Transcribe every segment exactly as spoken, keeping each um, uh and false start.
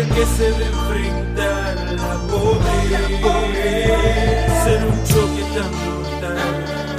que se debe enfrentar la pobreza, ser un choque tan mortal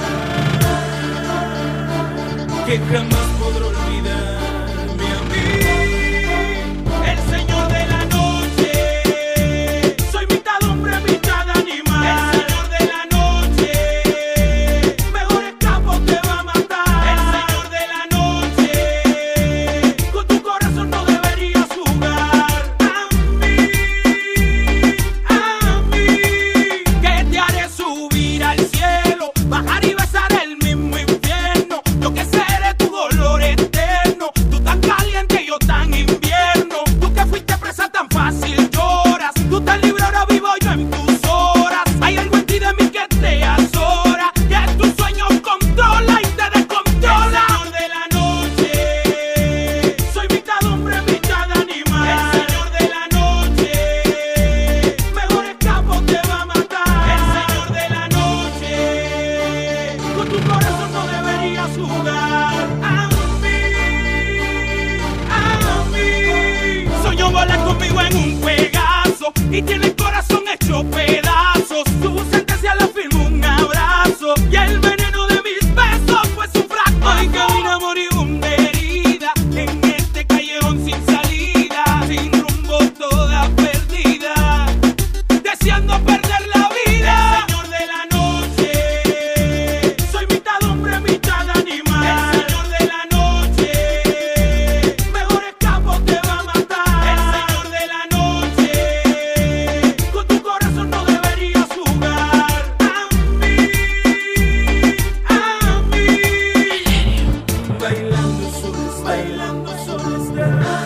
que jamás podré olvidarme a mí. El señor de la noche, soy mitad hombre, mitad animal. El señor de la noche, mejor escapo te va a matar. El señor de la noche, con tu corazón no deberías jugar. A mí, a mí, que te haré subir al cielo, bajar y besar el mismo infierno. Yo que seré tu dolor eterno, tú tan caliente y yo tan invierno. Tú que fuiste presa tan fácil lloras, tú tan libre ahora vivo yo en tus horas. Hay algo en ti de mí que te azora, que tus sueños controla y te descontrola. El señor de la noche, soy mitad hombre, mitad animal. El señor de la noche, mejor escapo te va a matar. El señor de la noche, con tu corazón no deberías jugar. A mí, a mí, soñó volar conmigo en un Pegaso y tiene el corazón hecho pedazos. Tu sentencia la firmó un abrazo y el veneno de mis besos fue su fracaso. Hoy camina moribunda herida en este callejón sin salida, sin rumbo toda perdida, deseando perder la vida. El señor de la noche, soy mitad hombre, mitad animal. El señor de la noche, mejor escapo te va a matar. El señor de la noche, con tu corazón no deberías jugar. A mí, a mí, Bailando solo está, bailando solo está.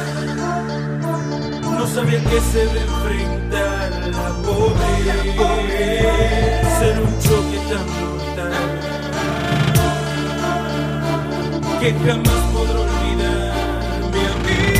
No sabía que se debe enfrentar la pobreza, ser un choque tan mortal que jamás podré olvidarme a mí.